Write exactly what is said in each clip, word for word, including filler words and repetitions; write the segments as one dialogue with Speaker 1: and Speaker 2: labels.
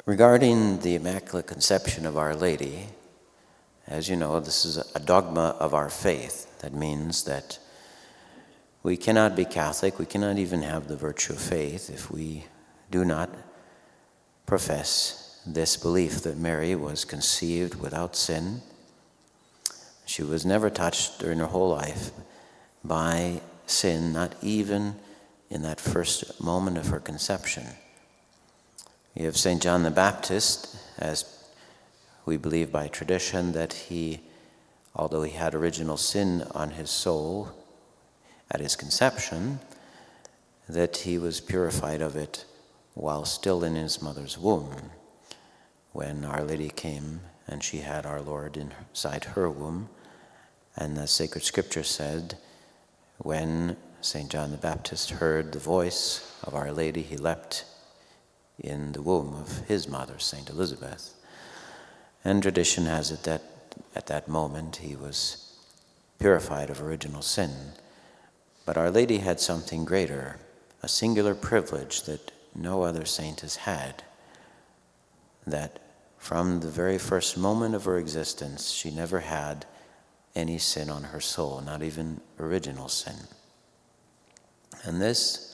Speaker 1: Regarding the Immaculate Conception of Our Lady, as you know, this is a dogma of our faith. That means that we cannot be Catholic, we cannot even have the virtue of faith if we do not profess this belief that Mary was conceived without sin. She was never touched during her whole life by sin, not even in that first moment of her conception. You have Saint John the Baptist, as we believe by tradition, that he, although he had original sin on his soul at his conception, that he was purified of it while still in his mother's womb, when Our Lady came and she had our Lord inside her womb. And the sacred scripture said, when Saint John the Baptist heard the voice of Our Lady, he leapt in the womb of his mother, Saint Elizabeth. And tradition has it that at that moment he was purified of original sin. But Our Lady had something greater, a singular privilege that no other saint has had, that from the very first moment of her existence, she never had any sin on her soul, not even original sin. And this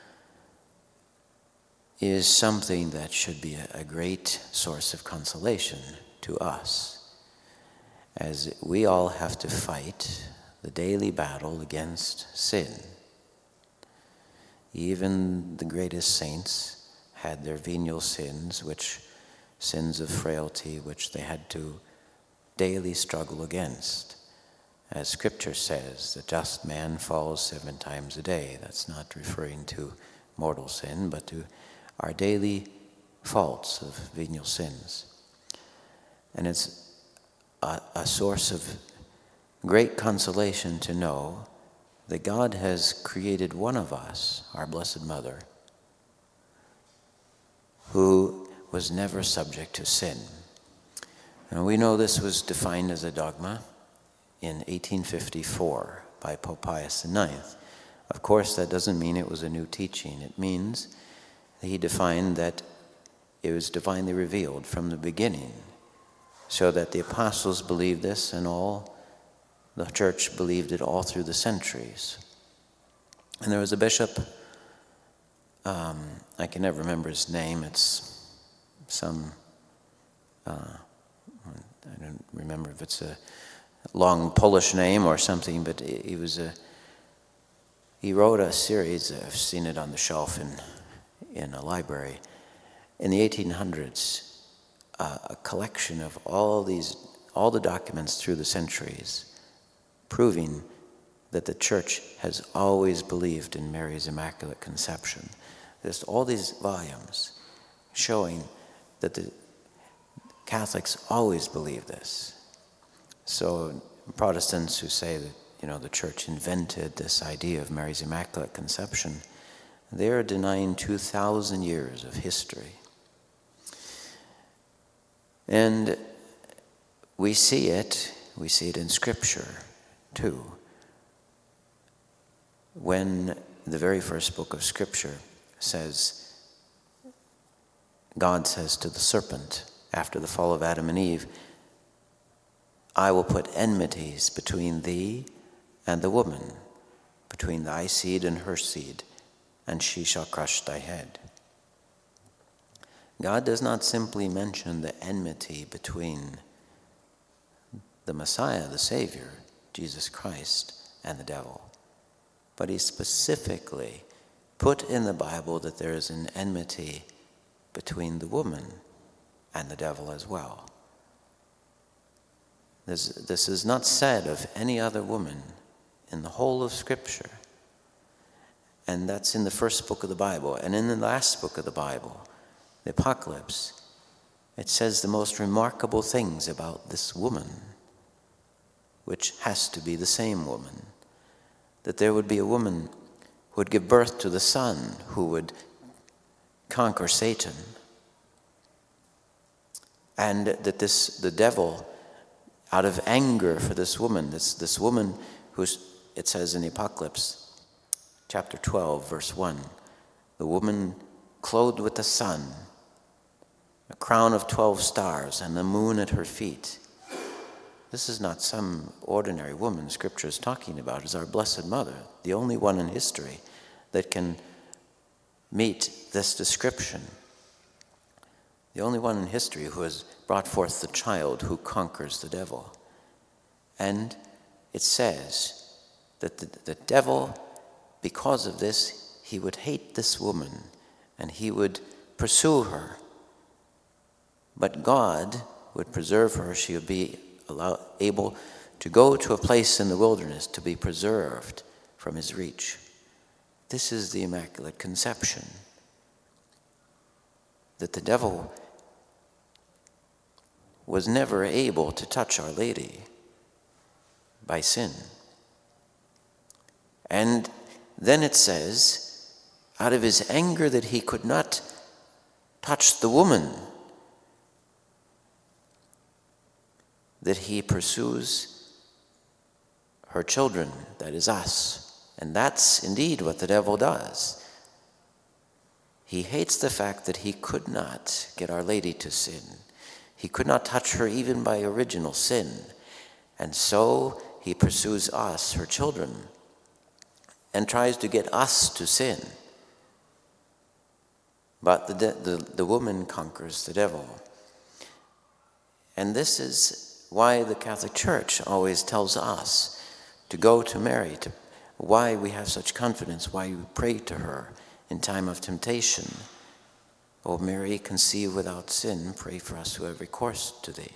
Speaker 1: is something that should be a, a great source of consolation to us, as we all have to fight the daily battle against sin. Even the greatest saints had their venial sins, which sins of frailty, which they had to daily struggle against. As Scripture says, the just man falls seven times a day. That's not referring to mortal sin, but to our daily faults of venial sins. And it's a, a source of great consolation to know that God has created one of us, our Blessed Mother, who was never subject to sin. And we know this was defined as a dogma in eighteen fifty-four by Pope Pius the ninth. Of course, that doesn't mean it was a new teaching. It means that he defined that it was divinely revealed from the beginning, so that the apostles believed this and all the church believed it all through the centuries. And there was a bishop, um, I can never remember his name, it's some, uh, I don't remember if it's a long Polish name or something, but he was a, he wrote a series, I've seen it on the shelf in, in a library, in the eighteen hundreds, uh, a collection of all these, all the documents through the centuries, proving that the Church has always believed in Mary's Immaculate Conception. There's all these volumes showing that the Catholics always believe this. So Protestants who say that, you know, the Church invented this idea of Mary's Immaculate Conception, they're denying two thousand years of history. And we see it, we see it in Scripture too. When the very first book of Scripture says, God says to the serpent after the fall of Adam and Eve, I will put enmities between thee and the woman, between thy seed and her seed, and she shall crush thy head. God does not simply mention the enmity between the Messiah, the Savior, Jesus Christ, and the devil, but he specifically put in the Bible that there is an enmity between the woman and the devil as well. This, this is not said of any other woman in the whole of Scripture. And that's in the first book of the Bible. And in the last book of the Bible, the Apocalypse, it says the most remarkable things about this woman, which has to be the same woman. That there would be a woman who would give birth to the Son, who would conquer Satan. And that this, the devil, out of anger for this woman, this, this woman who's, it says in the Apocalypse, chapter twelve, verse one, the woman clothed with the sun, a crown of twelve stars, and the moon at her feet. This is not some ordinary woman Scripture is talking about. It's our Blessed Mother, the only one in history that can meet this description. The only one in history who has brought forth the child who conquers the devil. And it says that the, the devil, because of this, he would hate this woman and he would pursue her. But God would preserve her. She would be allow, able to go to a place in the wilderness to be preserved from his reach. This is the Immaculate Conception. That the devil was never able to touch Our Lady by sin. And then it says, out of his anger that he could not touch the woman, that he pursues her children, that is us. And that's indeed what the devil does. He hates the fact that he could not get Our Lady to sin. He could not touch her even by original sin. And so he pursues us, her children, and tries to get us to sin. But the, de- the, the woman conquers the devil. And this is why the Catholic Church always tells us to go to Mary, to, why we have such confidence, why we pray to her in time of temptation. O Mary, conceived without sin, pray for us who have recourse to thee.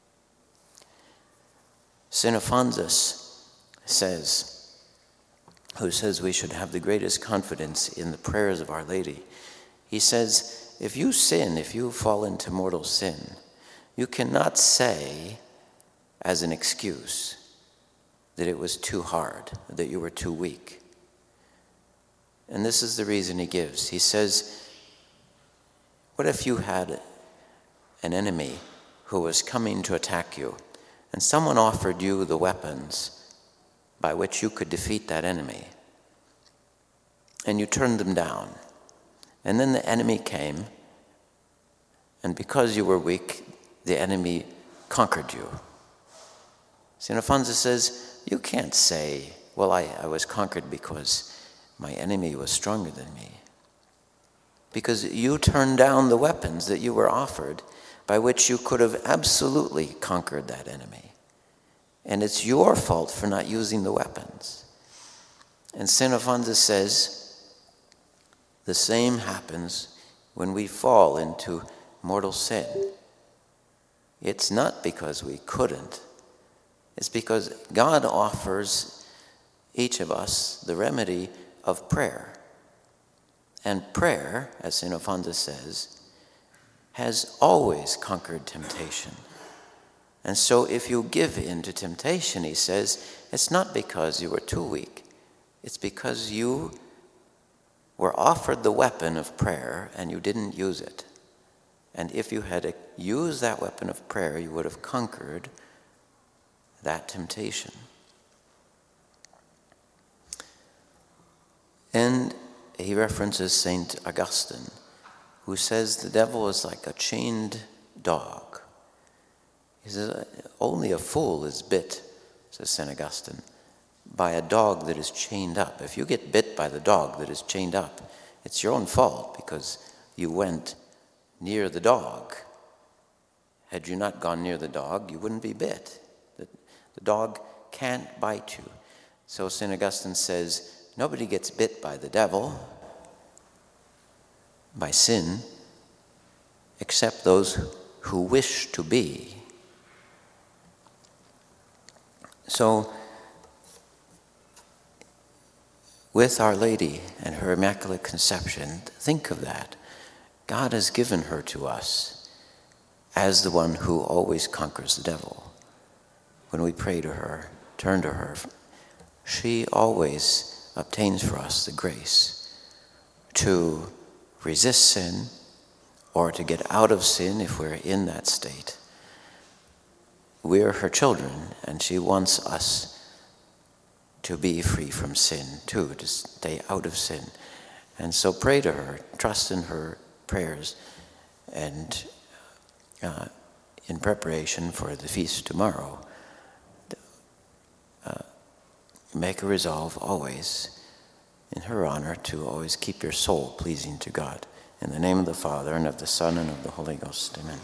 Speaker 1: Saint Alphonsus says, who says we should have the greatest confidence in the prayers of Our Lady. He says, if you sin, if you fall into mortal sin, you cannot say as an excuse that it was too hard, that you were too weak. And this is the reason he gives. He says, what if you had an enemy who was coming to attack you, and someone offered you the weapons by which you could defeat that enemy, and you turned them down, and then the enemy came, and because you were weak, the enemy conquered you. Saint Alphonsus says, you can't say, well, I, I was conquered because my enemy was stronger than me. Because you turned down the weapons that you were offered by which you could have absolutely conquered that enemy. And it's your fault for not using the weapons. And Saint Alphonsus says, the same happens when we fall into mortal sin. It's not because we couldn't. It's because God offers each of us the remedy of prayer. And prayer, as Saint Alphonsus says, has always conquered temptation. And so if you give in to temptation, he says, it's not because you were too weak. It's because you were offered the weapon of prayer and you didn't use it. And if you had used that weapon of prayer, you would have conquered that temptation. And he references Saint Augustine, who says the devil is like a chained dog. He says, only a fool is bit, says Saint Augustine, by a dog that is chained up. If you get bit by the dog that is chained up, it's your own fault because you went near the dog. Had you not gone near the dog, you wouldn't be bit. The, the dog can't bite you. So Saint Augustine says, nobody gets bit by the devil, by sin, except those who wish to be. So, with Our Lady and her Immaculate Conception, think of that. God has given her to us as the one who always conquers the devil. When we pray to her, turn to her, she always obtains for us the grace to resist sin or to get out of sin if we're in that state. We're her children, and she wants us to be free from sin too, to stay out of sin. And so pray to her, trust in her prayers, and uh, in preparation for the feast tomorrow, uh, make a resolve always in her honor to always keep your soul pleasing to God. In the name of the Father, and of the Son, and of the Holy Ghost. Amen.